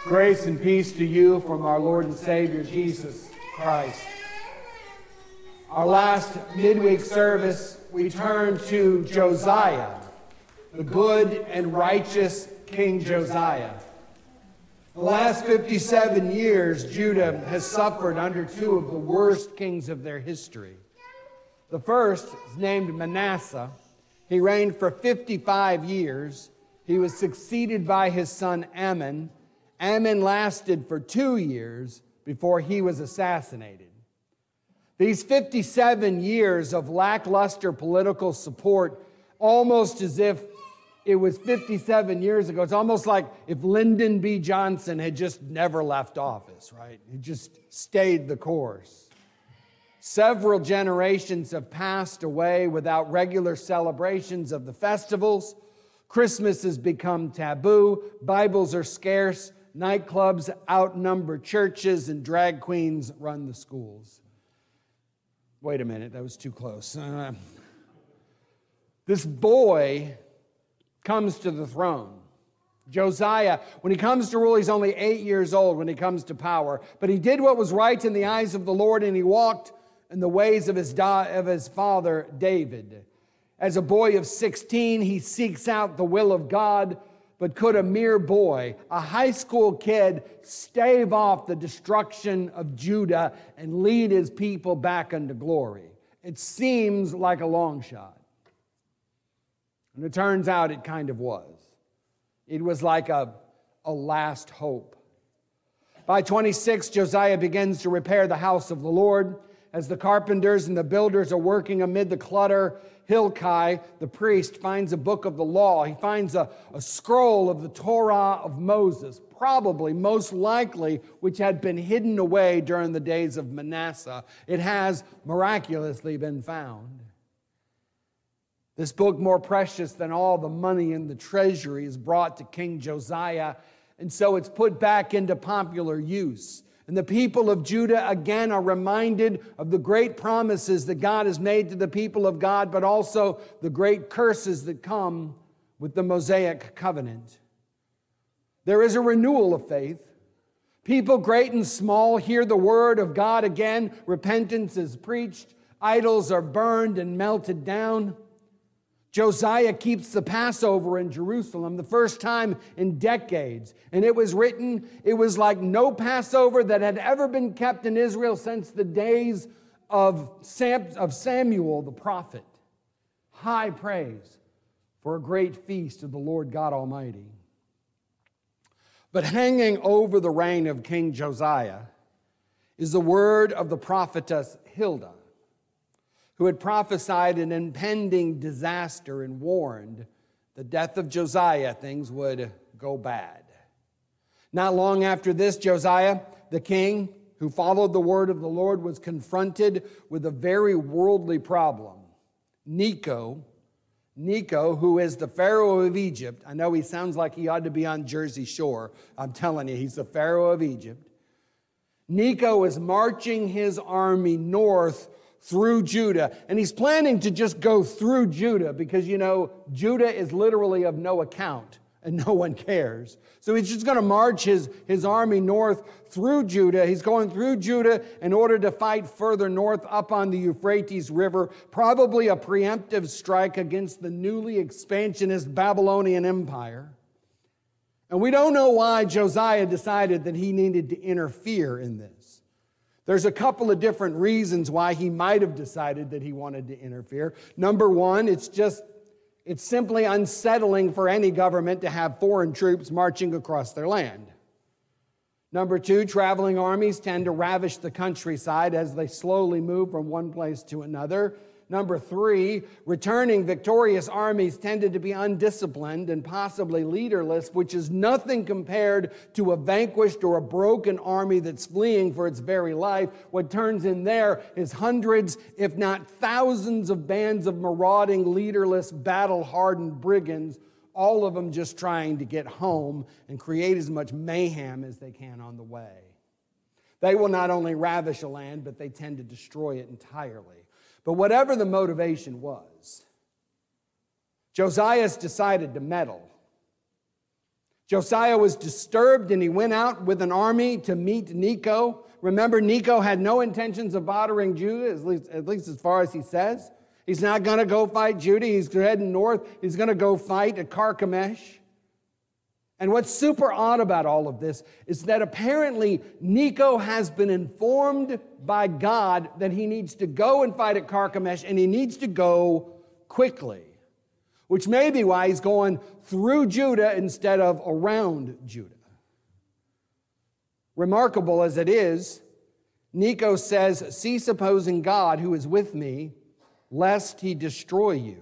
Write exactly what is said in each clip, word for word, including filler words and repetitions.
Grace and peace to you from our Lord and Savior, Jesus Christ. Our last midweek service, we turned to Josiah, the good and righteous King Josiah. The last fifty-seven years, Judah has suffered under two of the worst kings of their history. The first is named Manasseh. He reigned for fifty-five years. He was succeeded by his son Amon. Amon lasted for two years before he was assassinated. These fifty-seven years of lackluster political support, almost as if it was fifty-seven years ago. It's almost like if Lyndon B. Johnson had just never left office, right? He just stayed the course. Several generations have passed away without regular celebrations of the festivals. Christmas has become taboo. Bibles are scarce. Nightclubs outnumber churches, and drag queens run the schools. Wait a minute, that was too close. Uh, this boy comes to the throne. Josiah, when he comes to rule, he's only eight years old when he comes to power. But he did what was right in the eyes of the Lord, and he walked in the ways of his, da- of his father David. As a boy of sixteen, he seeks out the will of God. But could a mere boy, a high school kid, stave off the destruction of Judah and lead his people back unto glory? It seems like a long shot. And it turns out it kind of was. It was like a, a last hope. By twenty-six, Josiah begins to repair the house of the Lord. As the carpenters and the builders are working amid the clutter, Hilkiah, the priest, finds a book of the law. He finds a, a scroll of the Torah of Moses, probably, most likely, which had been hidden away during the days of Manasseh. It has miraculously been found. This book, more precious than all the money in the treasury, is brought to King Josiah, and so it's put back into popular use. And the people of Judah again are reminded of the great promises that God has made to the people of God, but also the great curses that come with the Mosaic covenant. There is a renewal of faith. People great and small hear the word of God again. Repentance is preached. Idols are burned and melted down. Josiah keeps the Passover in Jerusalem, the first time in decades. And it was written, it was like no Passover that had ever been kept in Israel since the days of Sam, of Samuel the prophet. High praise for a great feast of the Lord God Almighty. But hanging over the reign of King Josiah is the word of the prophetess Hildah, who had prophesied an impending disaster and warned the death of Josiah, things would go bad. Not long after this, Josiah, the king who followed the word of the Lord, was confronted with a very worldly problem. Necho, Necho, who is the Pharaoh of Egypt. I know he sounds like he ought to be on Jersey Shore. I'm telling you, he's the Pharaoh of Egypt. Necho is marching his army north through Judah. And he's planning to just go through Judah because, you know, Judah is literally of no account and no one cares. So he's just going to march his, his army north through Judah. He's going through Judah in order to fight further north up on the Euphrates River, probably a preemptive strike against the newly expansionist Babylonian Empire. And we don't know why Josiah decided that he needed to interfere in this. There's a couple of different reasons why he might have decided that he wanted to interfere. Number one, it's just, it's simply unsettling for any government to have foreign troops marching across their land. Number two, traveling armies tend to ravish the countryside as they slowly move from one place to another. Number three, returning victorious armies tended to be undisciplined and possibly leaderless, which is nothing compared to a vanquished or a broken army that's fleeing for its very life. What turns in there is hundreds, if not thousands, of bands of marauding, leaderless, battle-hardened brigands, all of them just trying to get home and create as much mayhem as they can on the way. They will not only ravish a land, but they tend to destroy it entirely. But whatever the motivation was, Josiah decided to meddle. Josiah was disturbed and he went out with an army to meet Necho. Remember, Necho had no intentions of bothering Judah, at least, at least as far as he says. He's not going to go fight Judah. He's heading north. He's going to go fight at Carchemish. And what's super odd about all of this is that apparently Necho has been informed by God that he needs to go and fight at Carchemish, and he needs to go quickly, which may be why he's going through Judah instead of around Judah. Remarkable as it is, Necho says, "Cease opposing God who is with me, lest he destroy you."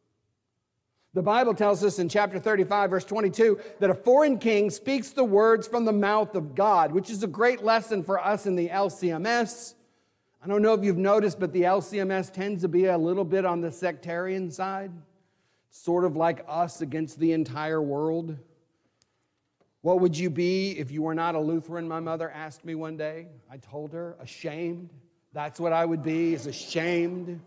The Bible tells us in chapter thirty-five, verse twenty-two, that a foreign king speaks the words from the mouth of God, which is a great lesson for us in the L C M S. I don't know if you've noticed, but the L C M S tends to be a little bit on the sectarian side, sort of like us against the entire world. What would you be if you were not a Lutheran? My mother asked me one day. I told her, ashamed. That's what I would be, is ashamed.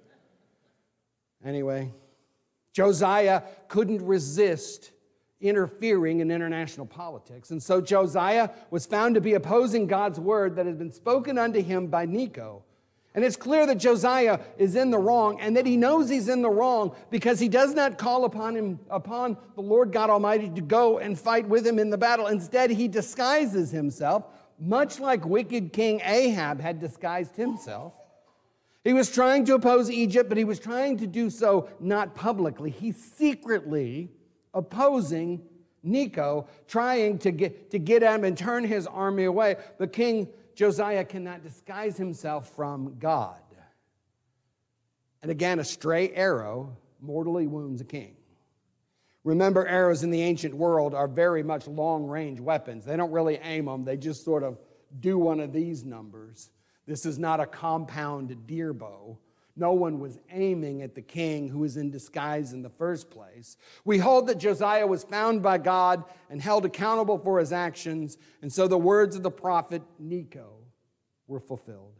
Anyway, Josiah couldn't resist interfering in international politics. And so Josiah was found to be opposing God's word that had been spoken unto him by Necho. And it's clear that Josiah is in the wrong, and that he knows he's in the wrong because he does not call upon him, upon the Lord God Almighty to go and fight with him in the battle. Instead, he disguises himself, much like wicked King Ahab had disguised himself. He was trying to oppose Egypt, but he was trying to do so not publicly. He's secretly opposing Necho, trying to get, to get him and turn his army away. But King Josiah cannot disguise himself from God. And again, a stray arrow mortally wounds a king. Remember, arrows in the ancient world are very much long-range weapons. They don't really aim them. They just sort of do one of these numbers. This is not a compound deer bow. No one was aiming at the king who was in disguise in the first place. We hold that Josiah was found by God and held accountable for his actions, and so the words of the prophet Necho were fulfilled.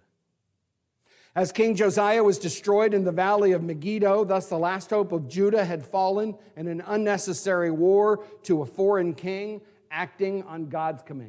As King Josiah was destroyed in the valley of Megiddo, thus the last hope of Judah had fallen in an unnecessary war to a foreign king acting on God's command.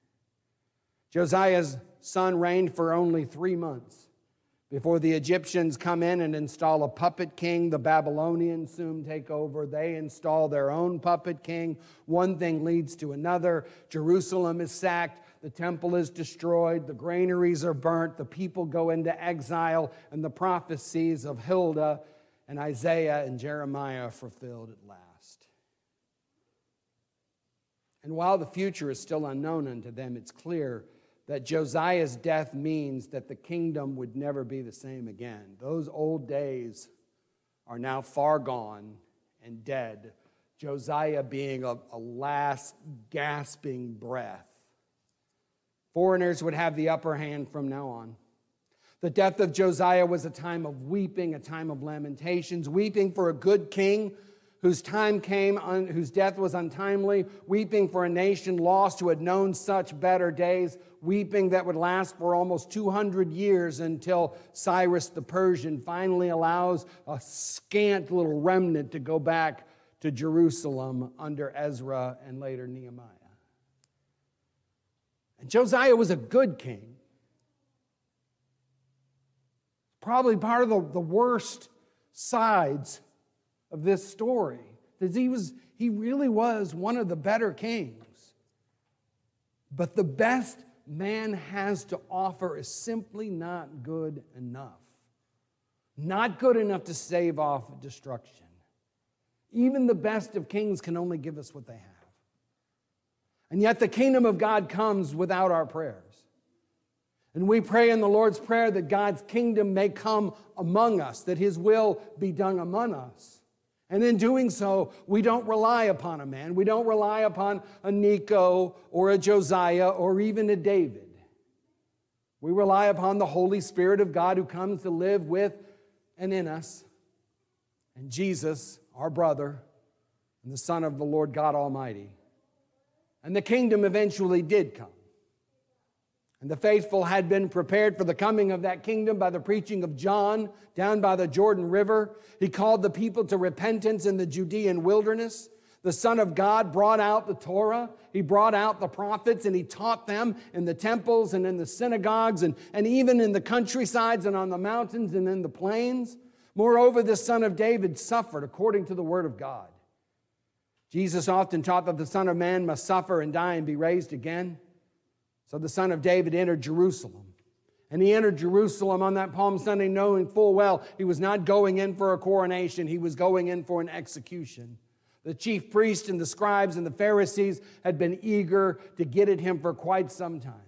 Josiah's son reigned for only three months before the Egyptians come in and install a puppet king. The Babylonians soon take over. They install their own puppet king. One thing leads to another. Jerusalem is sacked. The temple is destroyed. The granaries are burnt. The people go into exile. And the prophecies of Hildah and Isaiah and Jeremiah are fulfilled at last. And while the future is still unknown unto them, it's clear that Josiah's death means that the kingdom would never be the same again. Those old days are now far gone and dead, Josiah being a, a last gasping breath. Foreigners would have the upper hand from now on. The death of Josiah was a time of weeping, a time of lamentations, weeping for a good king whose time came, un, whose death was untimely, weeping for a nation lost who had known such better days, weeping that would last for almost two hundred years until Cyrus the Persian finally allows a scant little remnant to go back to Jerusalem under Ezra and later Nehemiah. And Josiah was a good king. Probably part of the, the worst sides of this story, because he was he really was one of the better kings. But the best man has to offer is simply not good enough. Not good enough to stave off destruction. Even the best of kings can only give us what they have. And yet the kingdom of God comes without our prayers. And we pray in the Lord's Prayer that God's kingdom may come among us, that his will be done among us. And in doing so, we don't rely upon a man. We don't rely upon a Necho or a Josiah or even a David. We rely upon the Holy Spirit of God who comes to live with and in us. And Jesus, our brother, and the Son of the Lord God Almighty. And the kingdom eventually did come. And the faithful had been prepared for the coming of that kingdom by the preaching of John down by the Jordan River. He called the people to repentance in the Judean wilderness. The Son of God brought out the Torah. He brought out the prophets, and he taught them in the temples and in the synagogues and, and even in the countrysides and on the mountains and in the plains. Moreover, the Son of David suffered according to the word of God. Jesus often taught that the Son of Man must suffer and die and be raised again. So the Son of David entered Jerusalem. And he entered Jerusalem on that Palm Sunday knowing full well he was not going in for a coronation. He was going in for an execution. The chief priests and the scribes and the Pharisees had been eager to get at him for quite some time.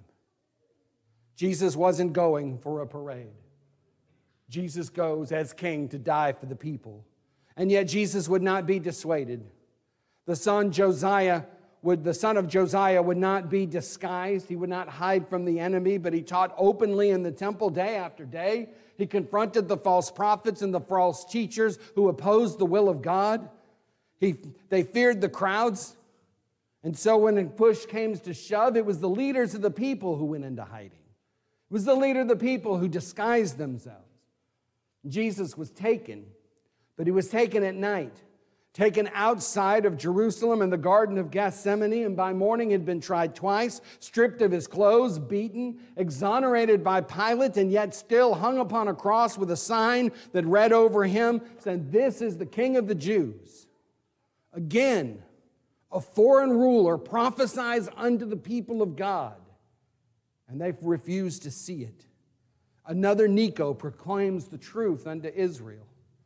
Jesus wasn't going for a parade. Jesus goes as king to die for the people. And yet Jesus would not be dissuaded. The son Josiah would, the son of Josiah would not be disguised. He would not hide from the enemy, but he taught openly in the temple day after day. He confronted the false prophets and the false teachers who opposed the will of God. He, they feared the crowds. And so when the push came to shove, it was the leaders of the people who went into hiding. It was the leader of the people who disguised themselves. Jesus was taken, but he was taken at night, taken outside of Jerusalem in the Garden of Gethsemane, and by morning had been tried twice, stripped of his clothes, beaten, exonerated by Pilate, and yet still hung upon a cross with a sign that read over him, saying, "This is the King of the Jews." Again, a foreign ruler prophesies unto the people of God, and they've refused to see it. Another Necho proclaims the truth unto Israel.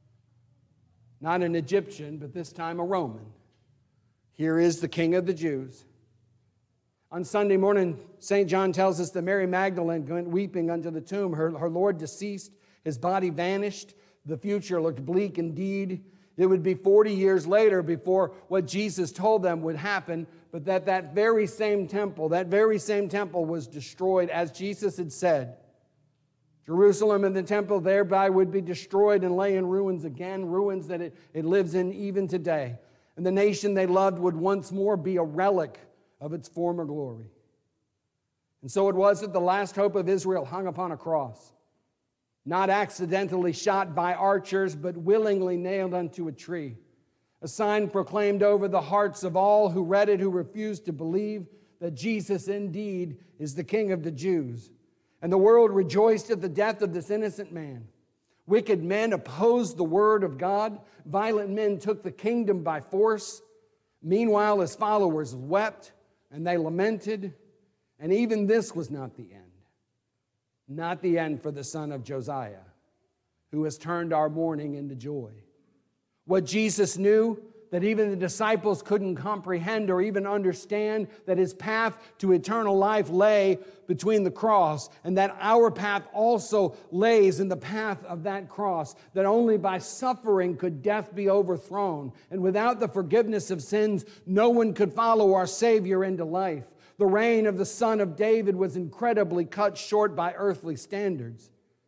Not an Egyptian, but this time a Roman. Here is the King of the Jews. On Sunday morning, Saint John tells us that Mary Magdalene went weeping unto the tomb. Her, her Lord deceased, his body vanished. The future looked bleak indeed. It would be forty years later before what Jesus told them would happen, but that that very same temple, that very same temple was destroyed as Jesus had said. Jerusalem and the temple thereby would be destroyed and lay in ruins again, ruins that it, it lives in even today. And the nation they loved would once more be a relic of its former glory. And so it was that the last hope of Israel hung upon a cross, not accidentally shot by archers, but willingly nailed unto a tree. A sign proclaimed over the hearts of all who read it, who refused to believe that Jesus indeed is the King of the Jews. And the world rejoiced at the death of this innocent man. Wicked men opposed the word of God. Violent men took the kingdom by force. Meanwhile, his followers wept and they lamented. And even this was not the end. Not the end for the son of Josiah, who has turned our mourning into joy. What Jesus knew, that even the disciples couldn't comprehend or even understand, that his path to eternal life lay between the cross, and that our path also lays in the path of that cross, that only by suffering could death be overthrown, and without the forgiveness of sins, no one could follow our Savior into life. The reign of the Son of David was incredibly cut short by earthly standards.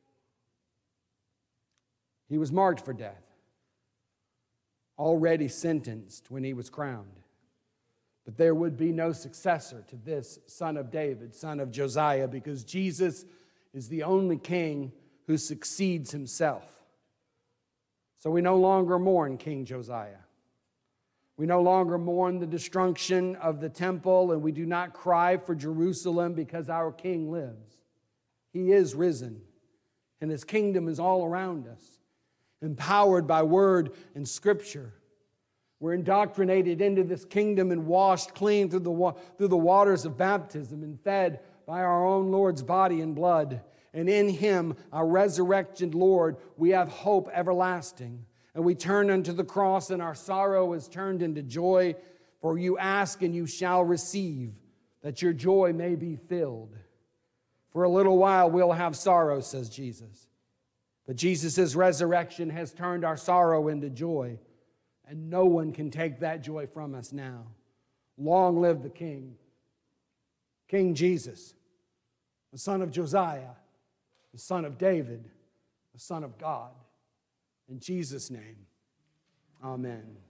He was marked for death, already sentenced when he was crowned. But there would be no successor to this Son of David, son of Josiah, because Jesus is the only king who succeeds himself. So we no longer mourn King Josiah. We no longer mourn the destruction of the temple, and we do not cry for Jerusalem because our king lives. He is risen, and his kingdom is all around us, empowered by word and scripture. We're indoctrinated into this kingdom and washed clean through the, through the waters of baptism and fed by our own Lord's body and blood. And in him, our resurrected Lord, we have hope everlasting. And we turn unto the cross, and our sorrow is turned into joy. For you ask, and you shall receive, that your joy may be filled. For a little while we'll have sorrow, says Jesus. But Jesus' resurrection has turned our sorrow into joy. And no one can take that joy from us now. Long live the King. King Jesus, the son of Josiah, the son of David, the Son of God. In Jesus' name, amen.